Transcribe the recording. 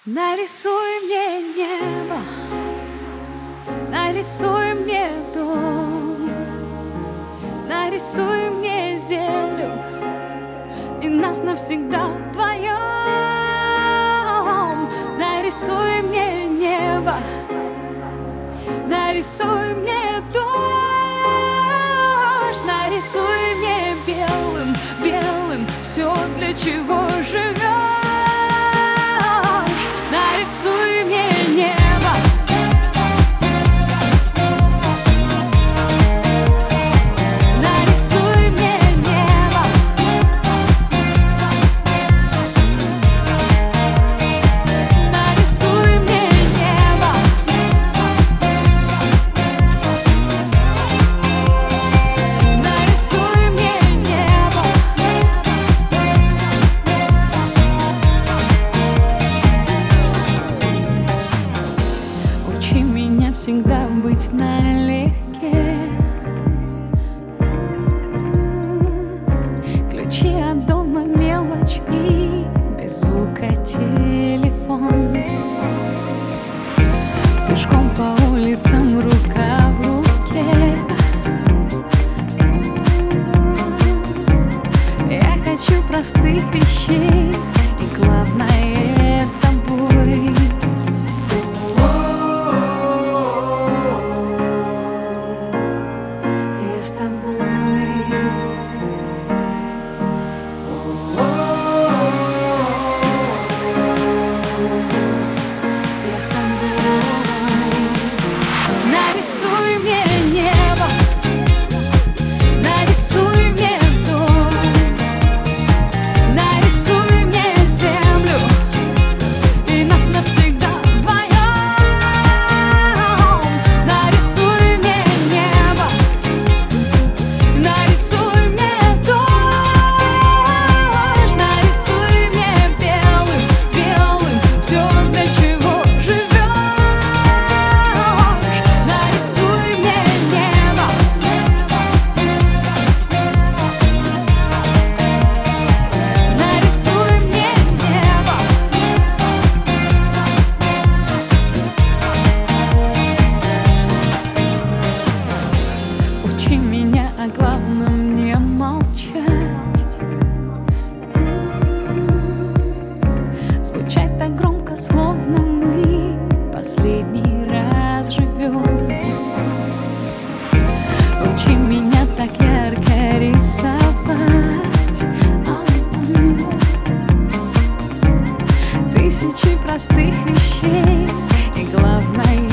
Нарисуй мне небо, нарисуй мне дом, нарисуй мне землю и нас навсегда вдвоем. Нарисуй мне небо, нарисуй мне дождь, нарисуй мне белым, белым все, для чего живешь. Нарисуй мне небо, нарисуй мне небо, нарисуй мне небо, нарисуй мне небо. Учи меня всегда быть налегке. Ключи от дома, мелочь и без звука телефон. Пешком по улицам, рука в руке. Я хочу простых вещей, и главное с тобой. Я с тобой. Я с тобой. Нарисуй мне небо, нарисуй мне дом, нарисуй мне землю и нас навсегда вдвоем. Нарисуй мне небо, нарисуй мне дождь, нарисуй мне белым, белым все, для чего живешь. Нарисуй мне небо, нарисуй мне небо. Учи меня о главном не молчать, звучать так громко, словно мы последний раз живем. Учи меня так ярко рисовать, тысячи простых вещей, и главное